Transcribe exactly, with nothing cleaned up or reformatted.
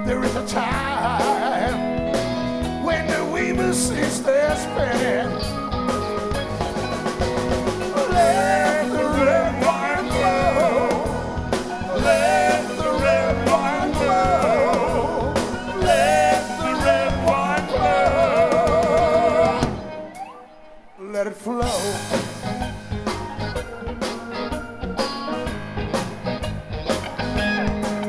There is a time when the weaver ceases their spinning. Let the red wine flow. Let the red wine flow. Let the red wine flow. Let it flow.